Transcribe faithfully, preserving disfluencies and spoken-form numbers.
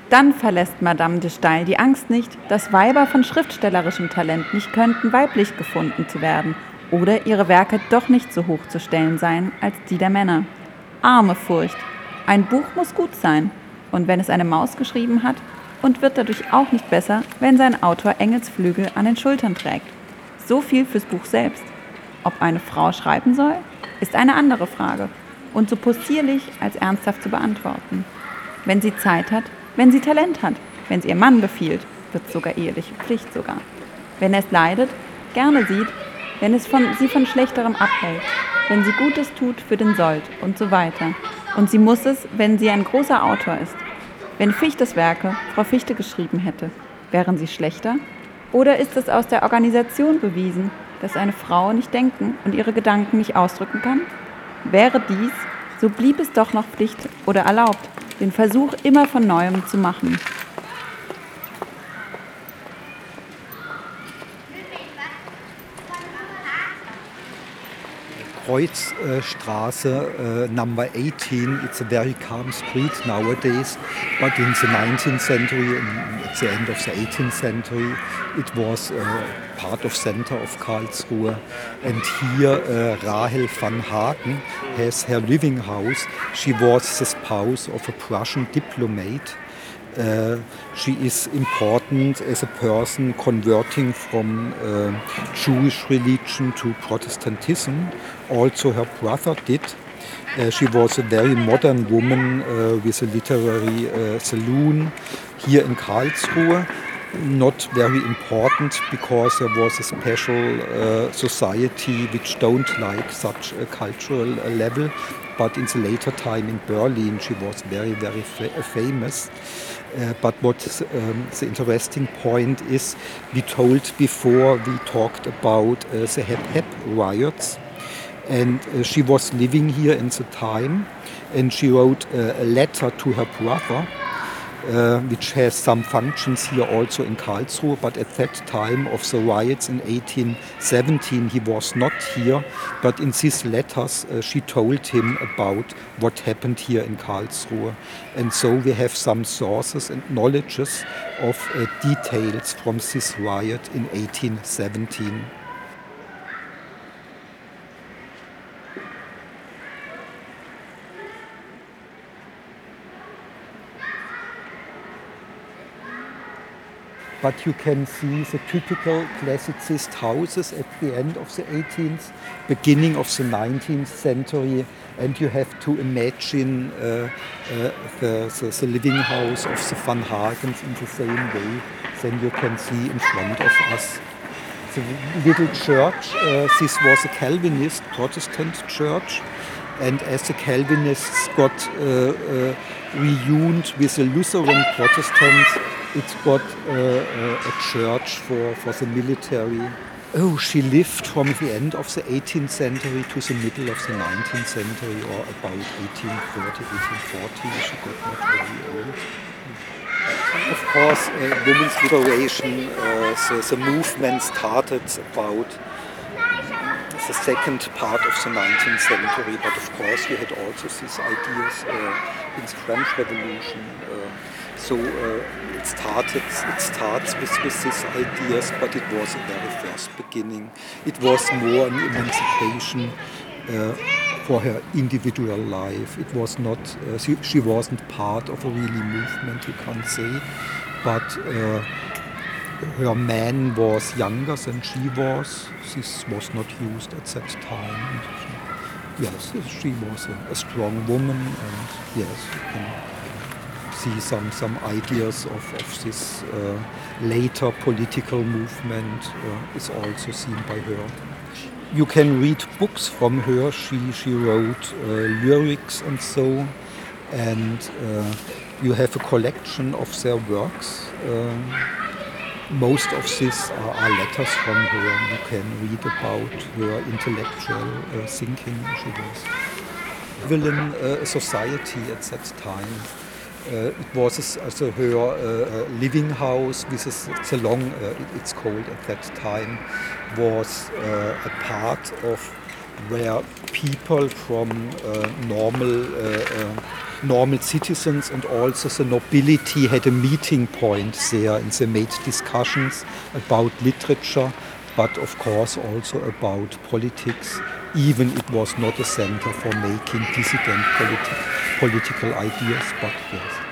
Dann verlässt Madame de Staël die Angst nicht, dass Weiber von schriftstellerischem Talent nicht könnten, weiblich gefunden zu werden oder ihre Werke doch nicht so hoch zu stellen seien als die der Männer. Arme Furcht. Ein Buch muss gut sein. Und wenn es eine Maus geschrieben hat, und wird dadurch auch nicht besser, wenn sein Autor Engelsflügel an den Schultern trägt. So viel fürs Buch selbst. Ob eine Frau schreiben soll, ist eine andere Frage und so possierlich als ernsthaft zu beantworten. Wenn sie Zeit hat, wenn sie Talent hat, wenn es ihr Mann befiehlt, wird es sogar eheliche Pflicht sogar. Wenn er es leidet, gerne sieht, wenn es von, sie von Schlechterem abhält, wenn sie Gutes tut für den Sold und so weiter. Und sie muss es, wenn sie ein großer Autor ist. Wenn Fichtes Werke Frau Fichte geschrieben hätte, wären sie schlechter? Oder ist es aus der Organisation bewiesen, dass eine Frau nicht denken und ihre Gedanken nicht ausdrücken kann? Wäre dies, so blieb es doch noch Pflicht oder erlaubt, den Versuch immer von Neuem zu machen. Kreuzstraße, uh, number eighteen. It's a very calm street nowadays, but in the nineteenth century and at the end of the eighteenth century, it was uh, part of center of Karlsruhe. And here uh, Rahel van Haken has her living house. She was the spouse of a Prussian diplomat. Uh, she is important as a person converting from uh, Jewish religion to Protestantism. Also her brother did. Uh, she was a very modern woman uh, with a literary uh, saloon here in Karlsruhe. Not very important because there was a special uh, society which don't like such a cultural uh, level. But in the later time in Berlin she was very, very fa- famous. Uh, but what um, the interesting point is, we told before, we talked about uh, the Hep Hep riots, and uh, she was living here in the time, and she wrote uh, a letter to her brother, uh, which has some functions here also in Karlsruhe, but at that time of the riots in eighteen seventeen he was not here, but in these letters uh, she told him about what happened here in Karlsruhe. And so we have some sources and knowledges of uh, details from this riot in eighteen seventeen. But you can see the typical classicist houses at the end of the eighteenth, beginning of the nineteenth century, and you have to imagine uh, uh, the, the, the living house of the Van Hagens in the same way. Then you can see in front of us the little church. Uh, this was a Calvinist Protestant church, and as the Calvinists got uh, uh, reunited with the Lutheran Protestants, it's got uh, a church for, for the military. Oh, she lived from the end of the eighteenth century to the middle of the nineteenth century, or about eighteen thirty, eighteen forty. She got not very old. Of course, uh, women's liberation, uh, the, the movement started about the second part of the nineteenth century, but of course we had also these ideas uh, in the French Revolution. Uh, so uh, it started. It starts with, with these ideas, but it was a very first beginning. It was more an emancipation uh, for her individual life. It was not. Uh, she, she wasn't part of a really movement, you can't say, but. Uh, Her man was younger than she was. This was not used at that time. Yes, she was a, a strong woman, and yes, you can see some, some ideas of, of this uh, later political movement uh, is also seen by her. You can read books from her. She, she wrote uh, lyrics and so, and uh, you have a collection of their works. Um, Most of these are, are letters from her. You can read about her intellectual uh, thinking. She was villain uh, society at that time. Uh, it was also her uh, living house with a salon, uh, it's called at that time, was uh, a part of where people from uh, normal uh, uh, normal citizens and also the nobility had a meeting point there, and they made discussions about literature, but of course also about politics, even it was not a center for making dissident politi- political ideas, but yes.